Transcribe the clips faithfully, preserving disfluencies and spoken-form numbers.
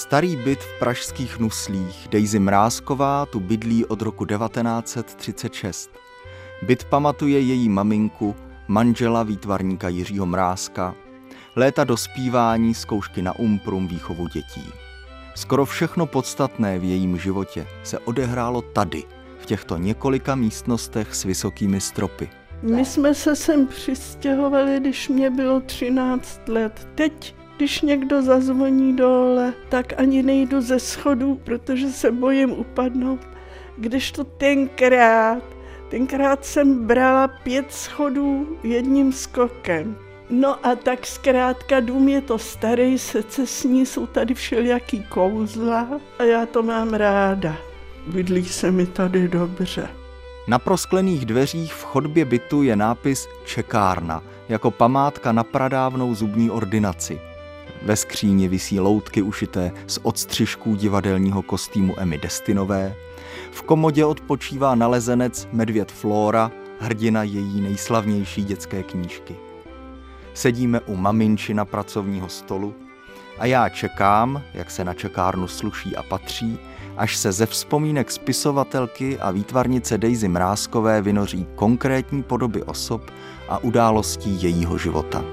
Starý byt v pražských Nuslích Daisy Mrázková tu bydlí od roku devatenáct set třicet šest. Byt pamatuje její maminku, manžela výtvarníka Jiřího Mrázka, léta dospívání, zkoušky na umprum, výchovu dětí. Skoro všechno podstatné v jejím životě se odehrálo tady, v těchto několika místnostech s vysokými stropy. My jsme se sem přistěhovali, když mě bylo třináct let. Teď, když někdo zazvoní dole, tak ani nejdu ze schodů, protože se bojím upadnout. Když to tenkrát, tenkrát jsem brala pět schodů jedním skokem. No a tak zkrátka dům je to starý, secesní, jsou tady všelijaký kouzla a já to mám ráda. Bydlí se mi tady dobře. Na prosklených dveřích v chodbě bytu je nápis Čekárna, jako památka na pradávnou zubní ordinaci. Ve skříni visí loutky ušité z odstřižků divadelního kostýmu Emmy Destinové. V komodě odpočívá nalezenec medvěd Flóra, hrdina její nejslavnější dětské knížky. Sedíme u maminčina pracovního stolu a já čekám, jak se na čekárnu sluší a patří, až se ze vzpomínek spisovatelky a výtvarnice Daisy Mrázkové vynoří konkrétní podoby osob a událostí jejího života.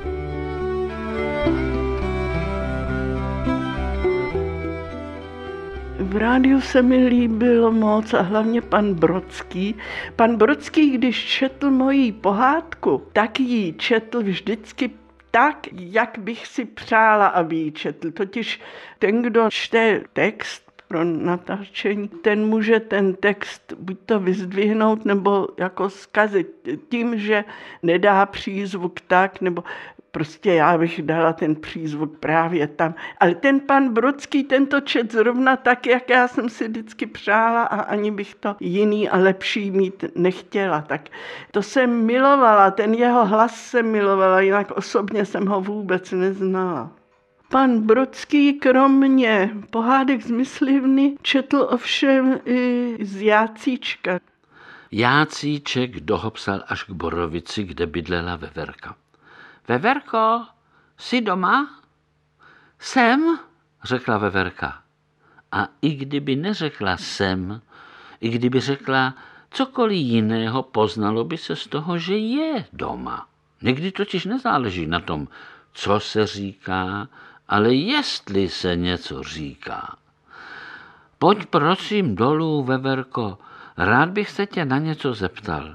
V rádiu se mi líbilo moc a hlavně pan Brodský. Pan Brodský, když četl moji pohádku, tak ji četl vždycky tak, jak bych si přála, aby ji četl. Totiž ten, kdo čte text pro natáčení, ten může ten text buď to vyzdvihnout, nebo jako zkazit tím, že nedá přízvuk tak, nebo prostě já bych dala ten přízvuk právě tam. Ale ten pan Brodský tento čet zrovna tak, jak já jsem si vždycky přála a ani bych to jiný a lepší mít nechtěla. Tak to jsem milovala, ten jeho hlas jsem milovala, jinak osobně jsem ho vůbec neznala. Pan Brodský kromě pohádek z Myslivny četl ovšem i z Jácíčka. Jácíček dohopsal až k Borovici, kde bydlela Veverka. Veverko, jsi doma? Jsem, řekla Veverka. A i kdyby neřekla jsem, i kdyby řekla cokoliv jiného, poznalo by se z toho, že je doma. Někdy totiž nezáleží na tom, co se říká, ale jestli se něco říká. Pojď prosím dolů, Veverko, rád bych se tě na něco zeptal.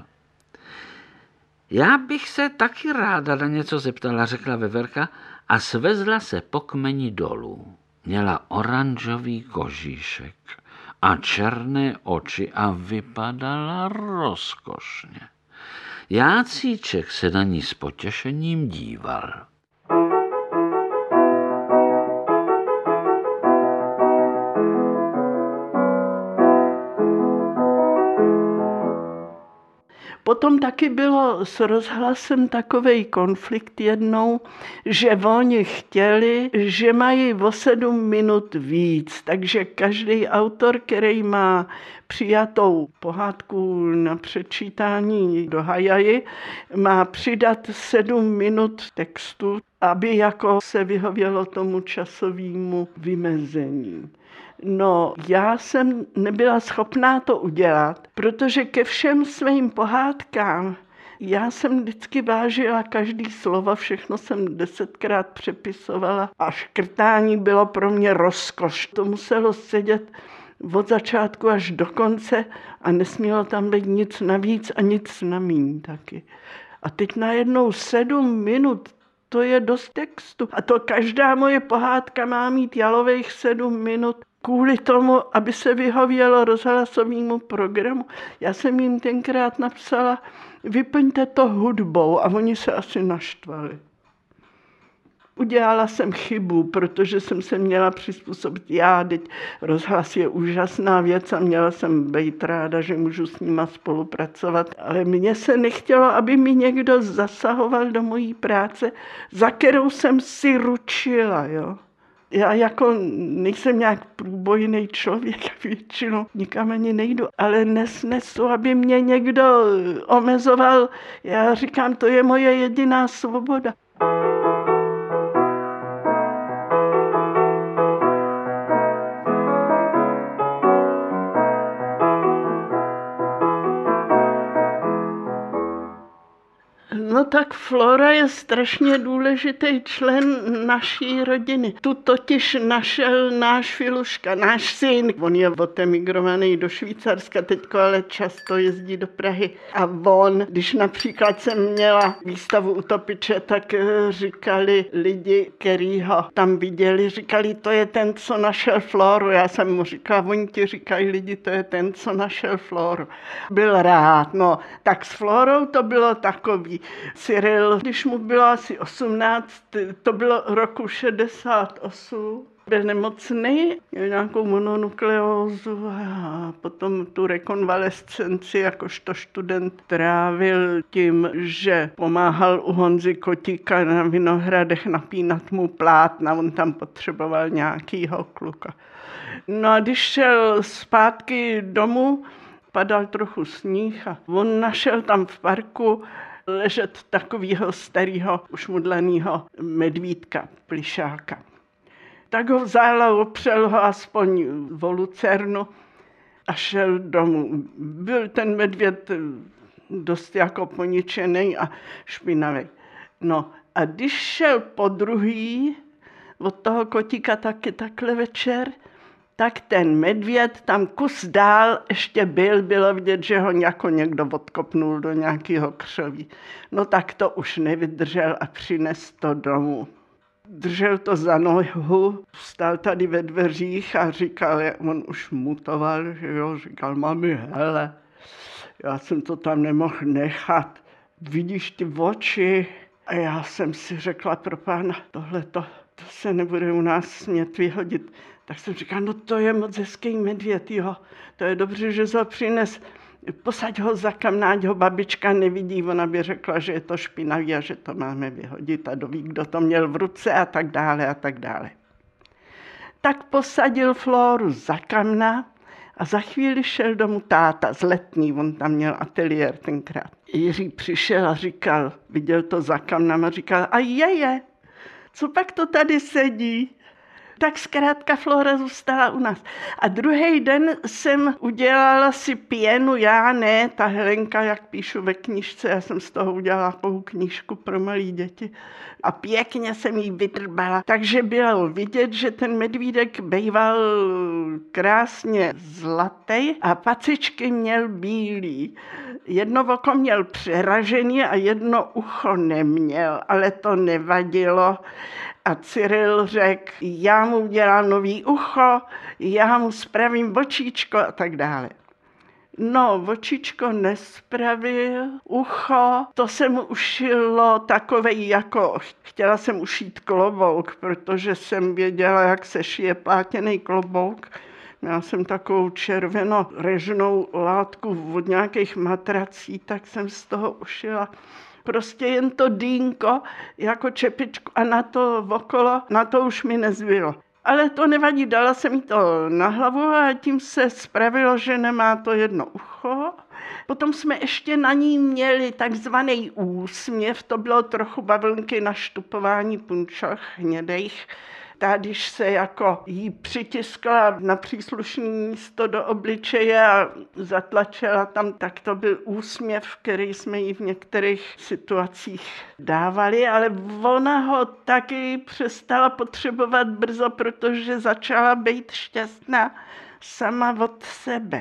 Já bych se taky ráda na něco zeptala, řekla Veverka a svezla se po kmeni dolů. Měla oranžový kožíšek a černé oči a vypadala rozkošně. Jácíček se na ní s potěšením díval. Potom taky bylo s rozhlasem takovej konflikt jednou, že oni chtěli, že mají o sedm minut víc, takže každý autor, který má přijatou pohádku na přečítání do Hajaji, má přidat sedm minut textu, aby jako se vyhovělo tomu časovému vymezení. No, já jsem nebyla schopná to udělat, protože ke všem svým pohádkám já jsem vždycky vážila každý slovo, všechno jsem desetkrát přepisovala a škrtání bylo pro mě rozkoš. To muselo sedět od začátku až do konce a nesmělo tam být nic navíc a nic namíň taky. A teď najednou sedm minut, to je dost textu. A to každá moje pohádka má mít jalových sedm minut. Kvůli tomu, aby se vyhovělo rozhlasovému programu. Já jsem jim tenkrát napsala, vyplňte to hudbou a oni se asi naštvali. Udělala jsem chybu, protože jsem se měla přizpůsobit. Já, teď rozhlas je úžasná věc a měla jsem být ráda, že můžu s nima spolupracovat. Ale mně se nechtělo, aby mi někdo zasahoval do mojí práce, za kterou jsem si ručila, jo. Já jako nejsem nějak průbojný člověk, většinou nikam ani nejdu, ale nesnesu, aby mě někdo omezoval. Já říkám, to je moje jediná svoboda. No tak Flora je strašně důležitý člen naší rodiny. Tu totiž našel náš Filuška, náš syn. On je odemigrovaný do Švýcarska teďko, ale často jezdí do Prahy. A on, když například jsem měla výstavu u Topiče, tak říkali lidi, který ho tam viděli, říkali, to je ten, co našel Floru. Já jsem mu říkala, oni ti říkají lidi, to je ten, co našel Floru. Byl rád, no. Tak s Florou to bylo takový. Cyril, když mu bylo asi osmnáct, to bylo roku šedesát osm, byl nemocný, měl nějakou mononukleózu a potom tu rekonvalescenci jakožto student trávil tím, že pomáhal u Honzy Kotíka na Vinohradech napínat mu plátna, on tam potřeboval nějakýho kluka. No a když šel zpátky domů, padal trochu sníh a on našel tam v parku ležet takového starého, už mudlaného medvídka, plišáka. Tak ho vzal a opřel ho aspoň o lucernu a šel domů. Byl ten medvěd dost jako poničený a špinavý. No a když šel po druhý od toho Kotíka taky takhle večer, tak ten medvěd tam kus dál ještě byl, bylo vidět, že ho jako někdo odkopnul do nějakého křoví. No tak to už nevydržel a přines to domů. Držel to za nohu, stál tady ve dveřích a říkal, on už mutoval, že jo, říkal, mami, hele, já jsem to tam nemohl nechat, vidíš ty oči? A já jsem si řekla, pro pána, tohleto, to se nebude u nás smět vyhodit. Tak jsem říkal, no to je moc hezký medvěd, jo, to je dobře, že ho přines, posaď ho za kamna, ať ho babička nevidí, ona by řekla, že je to špinavý a že to máme vyhodit a doví, kdo to měl v ruce a tak dále a tak dále. Tak posadil Floru za kamna a za chvíli šel domů táta z Letní, on tam měl ateliér tenkrát. Jiří přišel a říkal, viděl to za kamnem a říkal, a jeje, co pak to tady sedí? Tak zkrátka Flora zůstala u nás. A druhý den jsem udělala si pěnu, já ne, ta Helenka, jak píšu ve knížce, já jsem z toho udělala takovou knížku pro malé děti a pěkně jsem jí vydrbala. Takže bylo vidět, že ten medvídek býval krásně zlatý a pacičky měl bílý. Jedno oko měl přeražený a jedno ucho neměl, ale to nevadilo. A Cyril řekl, já mu udělám nový ucho, já mu spravím očíčko a tak dále. No, očičko nespravil, ucho, to jsem ušilo takovej jako, chtěla jsem ušít klobouk, protože jsem věděla, jak se šije plátěný klobouk. Měla jsem takovou červeno-režnou látku od nějakých matrací, tak jsem z toho ušila prostě jen to dýnko jako čepičku a na to okolo, na to už mi nezbylo. Ale to nevadí, dala jsem jí to na hlavu a tím se spravilo, že nemá to jedno ucho. Potom jsme ještě na ní měli takzvaný úsměv, to bylo trochu bavlnky na štupování punčoch hnědejch. Ta, když se jako jí přitiskla na příslušné místo do obličeje a zatlačila tam, tak to byl úsměv, který jsme jí v některých situacích dávali, ale ona ho taky přestala potřebovat brzo, protože začala být šťastná sama od sebe.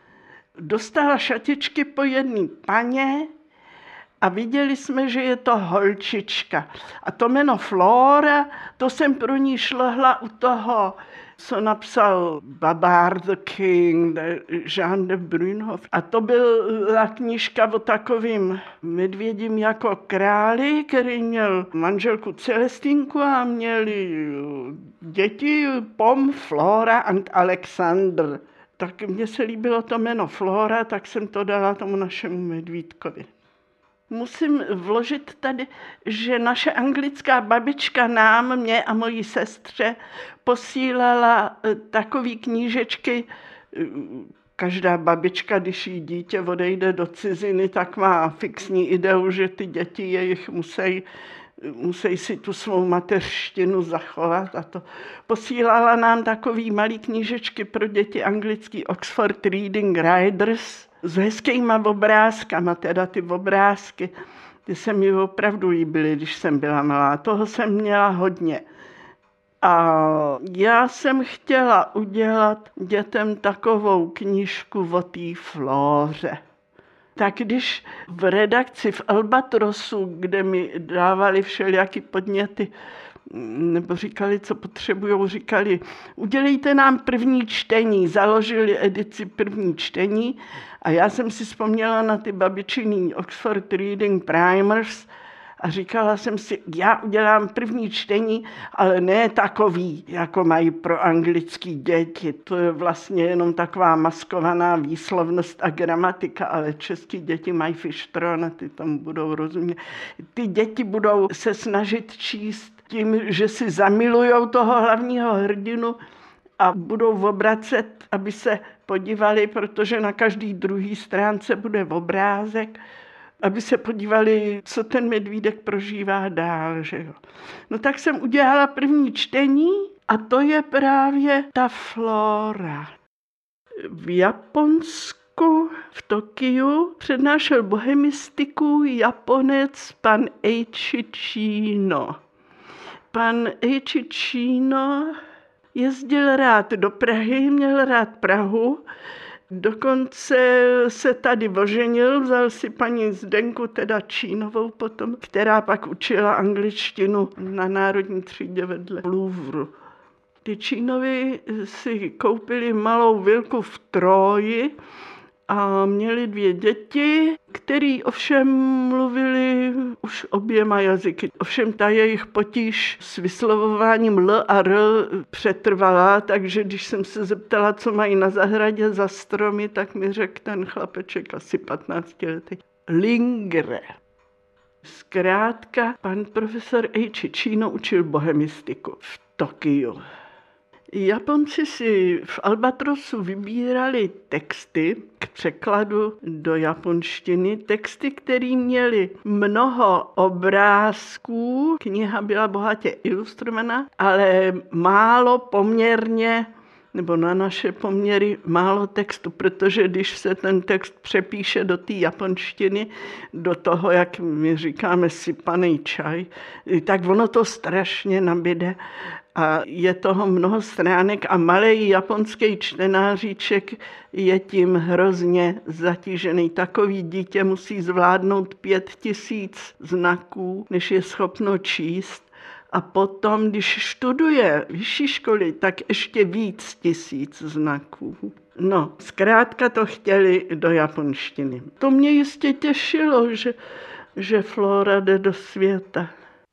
Dostala šatičky po jedné paně, a viděli jsme, že je to holčička. A to jméno Flora, to jsem pro ní šlohla u toho, co napsal Babar the King, Jean de Brunhoff. A to byla knížka o takovým medvědím jako králi, který měl manželku Celestinku a měli děti Pom, Flora a Alexander. Tak mně se líbilo to jméno Flora, tak jsem to dala tomu našemu medvídkovi. Musím vložit tady, že naše anglická babička nám, mě a mojí sestře posílala takové knížečky. Každá babička, když jí dítě odejde do ciziny, tak má fixní ideu, že ty děti jejich musí, musí si tu svou mateřštinu zachovat. A to posílala nám takové malé knížečky pro děti anglický Oxford Reading Riders, s hezkýma obrázkama, teda ty obrázky. Ty se mi opravdu líbily, když jsem byla malá. Toho jsem měla hodně. A já jsem chtěla udělat dětem takovou knížku o té Flóře. Tak když v redakci v Albatrosu, kde mi dávali všelijaký podněty, nebo říkali, co potřebujou, říkali, udělejte nám první čtení, založili edici první čtení a já jsem si vzpomněla na ty babičiny Oxford Reading Primers a říkala jsem si, já udělám první čtení, ale ne takový, jako mají pro anglický děti. To je vlastně jenom taková maskovaná výslovnost a gramatika, ale český děti mají fištron a ty tam budou rozumět. Ty děti budou se snažit číst tím, že si zamilujou toho hlavního hrdinu a budou obracet, aby se podívali, protože na každý druhý stránce bude obrázek, aby se podívali, co ten medvídek prožívá dál. Že jo. No tak jsem udělala první čtení a to je právě ta Flóra. V Japonsku, v Tokiu, přednášel bohemistiku Japonec pan Eiichi Chiino. Pan Eiichi Chiino jezdil rád do Prahy, měl rád Prahu, dokonce se tady oženil, vzal si paní Zdenku, teda Čínovou potom, která pak učila angličtinu na národní třídě vedle Louvru. Ty Čínovi si koupili malou vilku v Tróji a měli dvě děti, který ovšem mluvili už oběma jazyky. Ovšem ta jejich potíž s vyslovováním L a R přetrvala, takže když jsem se zeptala, co mají na zahradě za stromy, tak mi řekl ten chlapeček asi patnáctiletý. Lingre. Zkrátka, pan profesor Eiichi Chiino učil bohemistiku v Tokiu. Japonci si v Albatrosu vybírali texty k překladu do japonštiny, texty, které měly mnoho obrázků, kniha byla bohatě ilustrovaná, ale málo poměrně, nebo na naše poměry málo textu, protože když se ten text přepíše do té japonštiny, do toho, jak my říkáme, sypaný čaj, tak ono to strašně nabide. A je toho mnoho stránek a malý japonský čtenáříček je tím hrozně zatížený. Takový dítě musí zvládnout pět tisíc znaků, než je schopno číst. A potom, když studuje vyšší školy, tak ještě víc tisíc znaků. No, zkrátka to chtěli do japonštiny. To mě jistě těšilo, že, že Flóra jde do světa.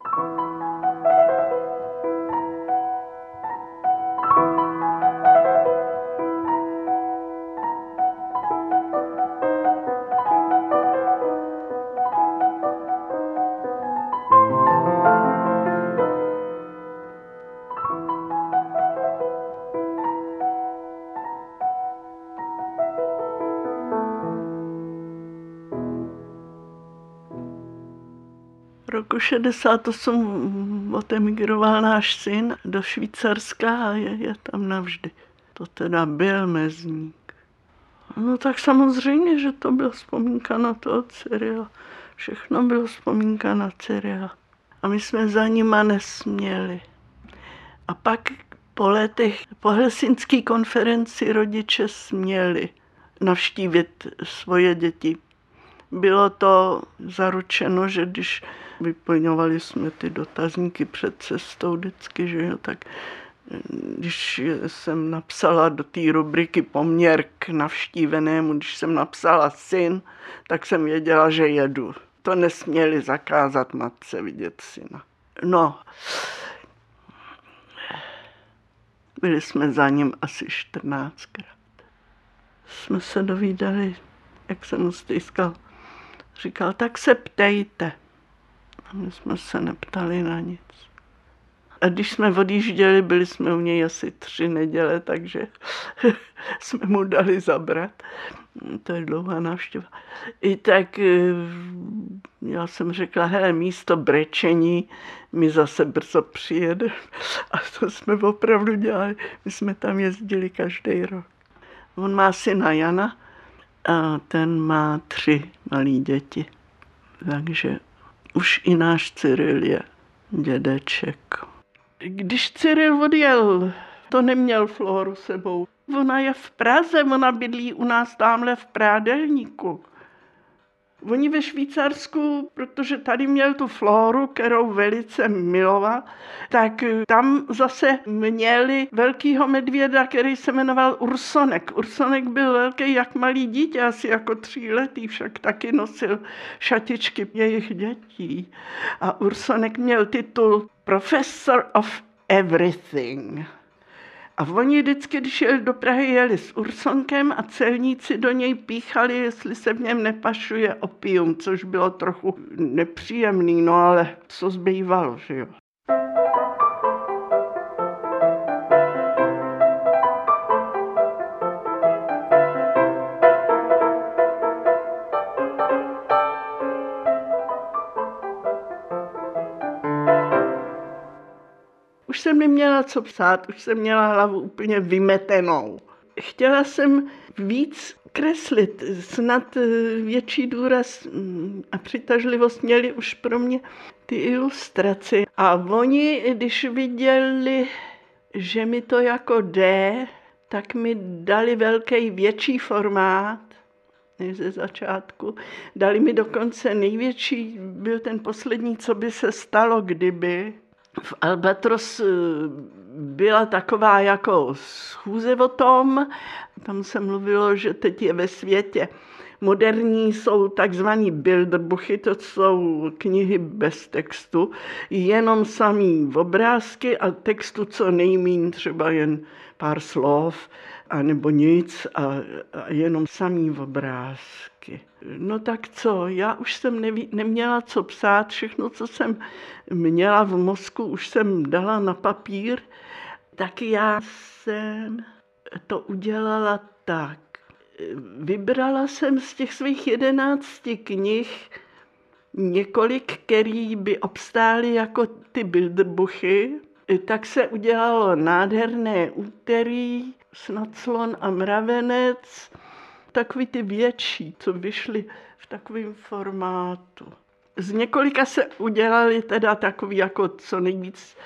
Roku šedesát osm odemigroval náš syn do Švýcarska a je, je tam navždy. To teda byl mezník. No tak samozřejmě, že to byla vzpomínka na toho Cyrila. Všechno bylo vzpomínka na Cyrila. A my jsme za nima nesměli. A pak po letech, po helsinské konferenci rodiče směli navštívit svoje děti. Bylo to zaručeno, že když vyplňovali jsme ty dotazníky před cestou vždycky, že jo, tak když jsem napsala do té rubriky poměr k navštívenému, když jsem napsala syn, tak jsem věděla, že jedu. To nesměli zakázat matce vidět syna. No, byli jsme za ním asi čtrnáctkrát. Jsme se dovídali, jak jsem mu stýskal. Říkal, tak se ptejte. A my jsme se neptali na nic. A když jsme odjížděli, byli jsme u něj asi tři neděle, takže jsme mu dali zabrat. To je dlouhá návštěva. I tak já jsem řekla, hele, místo brečení mi zase brzo přijede. A to jsme opravdu dělali. My jsme tam jezdili každý rok. On má syna Jana a ten má tři malé děti. Takže už i náš Cyril je dědeček. Když Cyril odjel, to neměl Flóru sebou. Ona je v Praze, ona bydlí u nás tamhle v Prádelníku. Oni ve Švýcarsku, protože tady měl tu Flóru, kterou velice miloval, tak tam zase měli velkýho medvěda, který se jmenoval Ursonek. Ursonek byl velký jak malý dítě, asi jako tříletý, však taky nosil šatičky jejich dětí. A Ursonek měl titul Professor of Everything. A oni vždycky, když jeli do Prahy, jeli s Ursonkem a celníci do něj píchali, jestli se v něm nepašuje opium, což bylo trochu nepříjemný, no ale co zbývalo, že jo. Už jsem neměla co psát, už jsem měla hlavu úplně vymetenou. Chtěla jsem víc kreslit, snad větší důraz a přitažlivost měly už pro mě ty ilustrace. A oni, když viděli, že mi to jako jde, tak mi dali velký větší formát, než ze začátku. Dali mi dokonce největší, byl ten poslední, co by se stalo, kdyby. V Albatros byla taková jako schůze o tom, tam se mluvilo, že teď je ve světě moderní, jsou takzvaný bilderbuchy, to jsou knihy bez textu, jenom samý obrázky a textu co nejmíň, třeba jen pár slov, anebo nic a, a jenom samý obrázky. No tak co, já už jsem neví, neměla co psát, všechno, co jsem měla v mozku, už jsem dala na papír, tak já jsem to udělala tak. Vybrala jsem z těch svých jedenácti knih několik, který by obstály jako ty bilderbuchy, tak se udělalo Nádherné úterý, Snad slon a mravenec, takový ty větší, co vyšly v takovém formátu. Z několika se udělali teda takový jako co nejvíc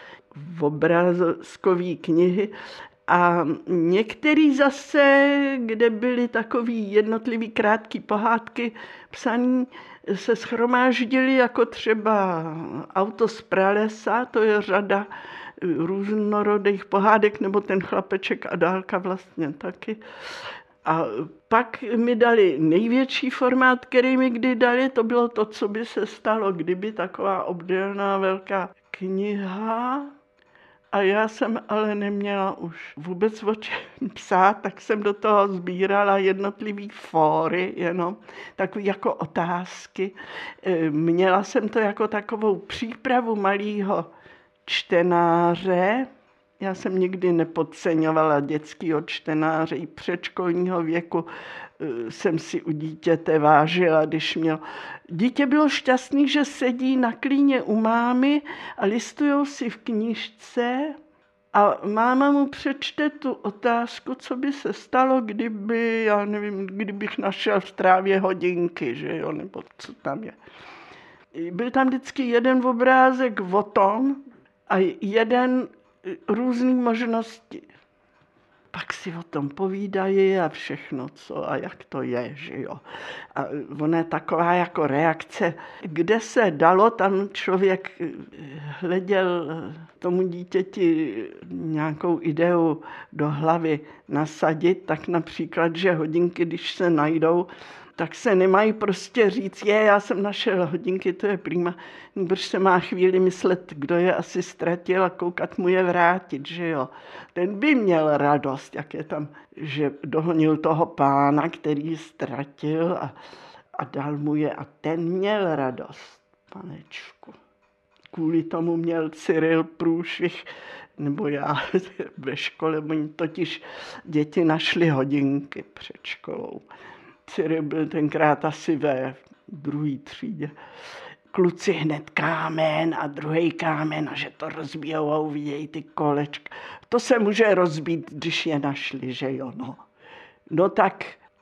obrázkový knihy a některý zase, kde byly takový jednotlivý krátký pohádky psaný, se shromáždili jako třeba Auto z pralesa, to je řada různorodých pohádek, nebo ten Chlapeček a dálka vlastně taky. A pak mi dali největší formát, který mi kdy dali, to bylo to, co by se stalo, kdyby taková obdélná velká kniha. A já jsem ale neměla už vůbec o čem psát, tak jsem do toho sbírala jednotlivý fóry, jenom takové jako otázky. Měla jsem to jako takovou přípravu malého čtenáře. Já jsem nikdy nepodceňovala dětského čtenáře, i předškolního věku jsem si u dítěte vážila, když měl. Dítě bylo šťastný, že sedí na klíně u mámy a listujou si v knížce a máma mu přečte tu otázku, co by se stalo, kdyby, já nevím, kdybych našel v trávě hodinky, že jo, nebo co tam je. Byl tam vždycky jeden obrázek o tom a jeden různý možnosti. Pak si o tom povídají a všechno, co a jak to je, že jo. A ona je taková jako reakce, kde se dalo, tam člověk hleděl tomu dítěti nějakou ideu do hlavy nasadit, tak například, že hodinky, když se najdou, tak se nemají prostě říct, je, já jsem našel hodinky, to je prima, protože se má chvíli myslet, kdo je asi ztratil a koukat mu je vrátit, že jo. Ten by měl radost, jak je tam, že dohonil toho pána, který ztratil a, a dal mu je a ten měl radost, panečku. Kvůli tomu měl Cyril průšvih, nebo já ve škole, oni totiž děti našly hodinky před školou. Cyril byl tenkrát asi ve druhé třídě. Kluci hned kámen a druhý kámen a že to rozbijou a uvidějí ty kolečka. To se může rozbít, když je našli, že jo, no. No tak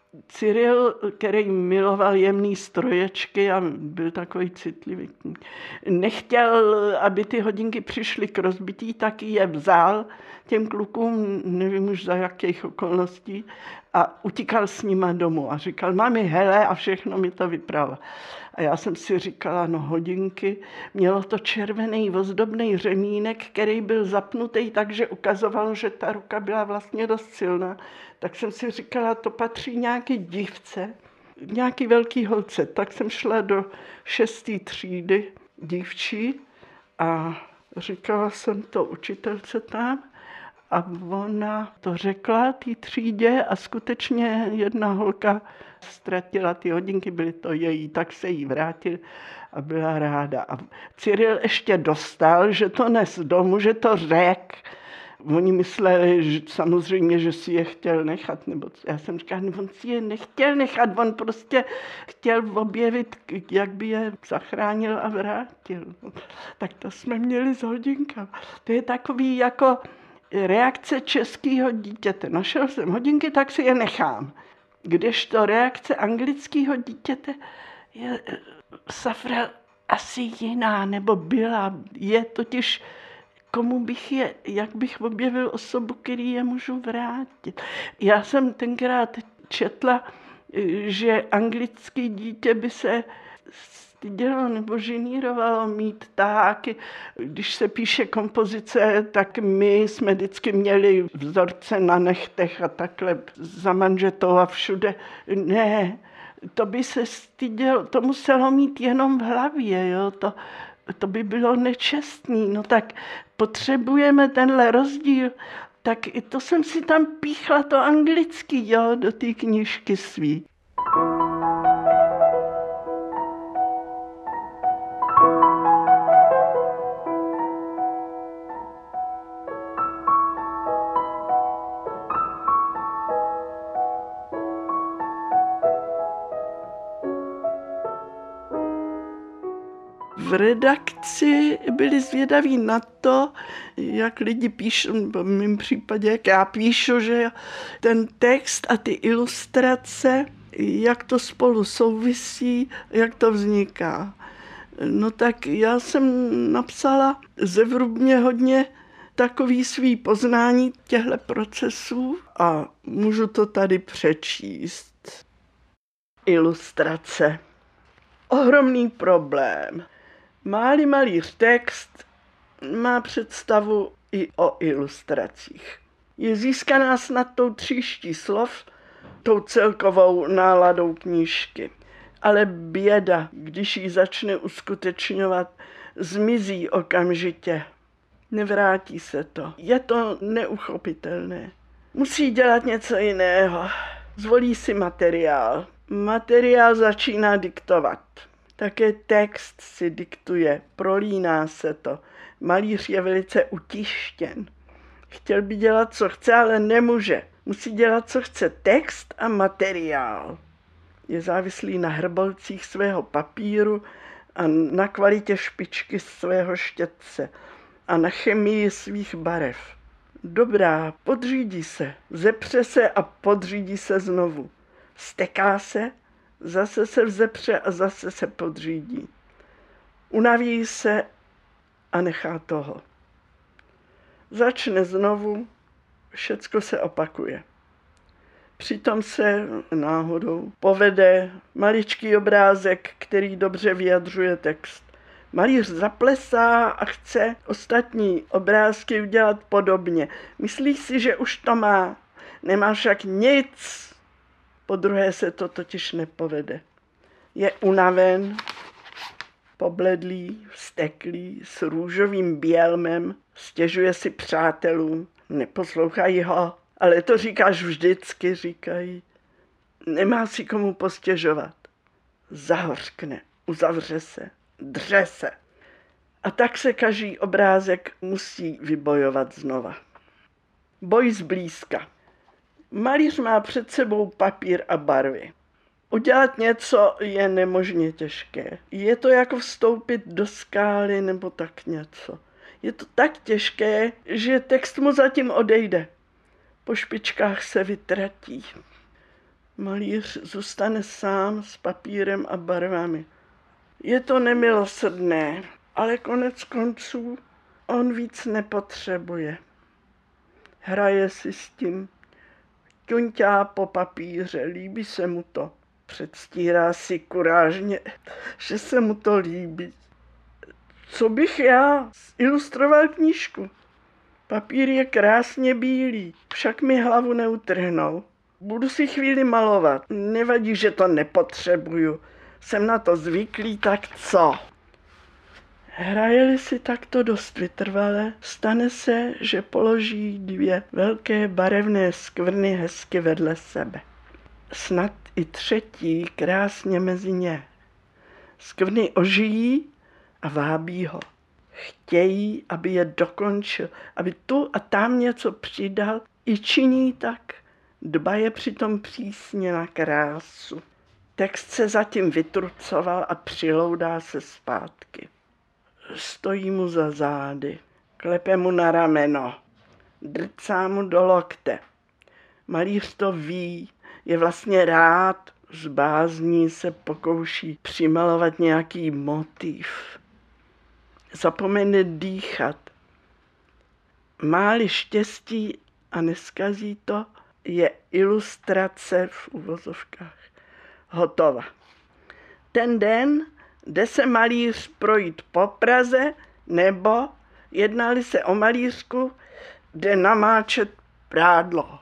Cyril, který miloval jemný stroječky a byl takový citlivý, nechtěl, aby ty hodinky přišly k rozbití, taky je vzal těm klukům, nevím už za jakých okolností, a utíkal s nima domů a říkal, mami, hele, a všechno mi to vyprávěl. A já jsem si říkala, no hodinky, mělo to červený ozdobný řemínek, který byl zapnutý, takže ukazovalo, že ta ruka byla vlastně dost silná. Tak jsem si říkala, to patří nějaký dívce, nějaký velký holce. Tak jsem šla do šesté třídy dívčí a říkala jsem to učitelce tam. A ona to řekla té třídě a skutečně jedna holka ztratila ty hodinky, byly to její, tak se jí vrátil a byla ráda. A Cyril ještě dostal, že to nes domů, že to řek. Oni mysleli, že samozřejmě, že si je chtěl nechat, nebo já jsem říkala, on si je nechtěl nechat, on prostě chtěl objevit, jak by je zachránil a vrátil. Tak to jsme měli s hodinkami. To je takový jako reakce českého dítěte. Našel jsem hodinky, tak si je nechám. Kdežto reakce anglického dítěte je safra asi jiná, nebo byla. Je totiž, komu bych je, jak bych objevil osobu, který je můžu vrátit. Já jsem tenkrát četla, že anglické dítě by se stydělo nebo ženírovalo mít taháky. Když se píše kompozice, tak my jsme vždycky měli vzorce na nechtech a takhle za manžetou a všude. Ne, to by se stydělo, to muselo mít jenom v hlavě, jo? To, to by bylo nečestný. No tak potřebujeme tenhle rozdíl. Tak i to jsem si tam píchla to anglický, jo, do té knížky svý. V redakci byli zvědaví na to, jak lidi píšou, v mém případě, jak já píšu, že ten text a ty ilustrace, jak to spolu souvisí, jak to vzniká. No tak já jsem napsala zevrubně hodně takový svý poznání těchto procesů a můžu to tady přečíst. Ilustrace. Ohromný problém. Má-li malíř text, má představu i o ilustracích. Je získaná snad tou tříští slov, tou celkovou náladou knížky. Ale běda, když ji začne uskutečňovat, zmizí okamžitě. Nevrátí se to. Je to neuchopitelné. Musí dělat něco jiného. Zvolí si materiál. Materiál začíná diktovat. Také text si diktuje, prolíná se to. Malíř je velice utištěn. Chtěl by dělat, co chce, ale nemůže. Musí dělat, co chce. Text a materiál. Je závislý na hrbolcích svého papíru a na kvalitě špičky svého štětce a na chemii svých barev. Dobrá, podřídí se, zepře se a podřídí se znovu. Steká se, zase se vzepře a zase se podřídí. Unaví se a nechá toho. Začne znovu, všecko se opakuje. Přitom se náhodou povede maličký obrázek, který dobře vyjadřuje text. Malíř zaplesá a chce ostatní obrázky udělat podobně. Myslí si, že už to má. Nemá však nic. Podruhé se to totiž nepovede. Je unaven, pobledlý, vzteklý, s růžovým bělmem, stěžuje si přátelům, neposlouchají ho, ale to říkáš vždycky, říkají. Nemá si komu postěžovat. Zahořkne, uzavře se, dře se. A tak se každý obrázek musí vybojovat znova. Boj zblízka. Malíř má před sebou papír a barvy. Udělat něco je nemožně těžké. Je to jako vstoupit do skály nebo tak něco. Je to tak těžké, že text mu zatím odejde. Po špičkách se vytratí. Malíř zůstane sám s papírem a barvami. Je to nemilosrdné, ale konec konců on víc nepotřebuje. Hraje si s tím, ťuňťá po papíře, líbí se mu to. Předstírá si kurážně, že se mu to líbí. Co bych já ilustroval knížku? Papír je krásně bílý, však mi hlavu neutrhnou. Budu si chvíli malovat, nevadí, že to nepotřebuju. Jsem na to zvyklý, tak co? Hraje-li si takto dost vytrvale, stane se, že položí dvě velké barevné skvrny hezky vedle sebe. Snad i třetí krásně mezi ně. Skvrny ožijí a vábí ho. Chtějí, aby je dokončil, aby tu a tam něco přidal, i činí tak. Dbaje přitom přísně na krásu. Text se zatím vytrucoval a přiloudá se zpátky. Stojí mu za zády, klepe mu na rameno, drcá mu do lokte. Malíř to ví, je vlastně rád, z bázní se pokouší přimalovat nějaký motiv. Zapomene dýchat. Má-li štěstí a neskazí to, je ilustrace v uvozovkách hotova. Ten den jde se malíř projít po Praze, nebo, jednali se o malířku, jde namáčet prádlo.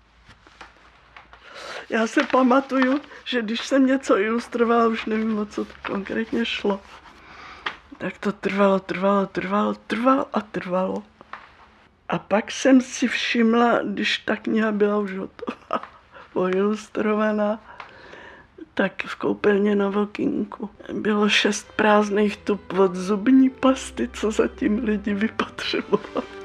Já se pamatuju, že když jsem něco ilustrovala, už nevím, o co to konkrétně šlo, tak to trvalo, trvalo, trvalo, trvalo a trvalo. A pak jsem si všimla, když ta kniha byla už hotová, poilustrovaná, tak v koupelně na Vokínku bylo šest prázdných tub od zubní pasty, co zatím lidi vypotřebovali.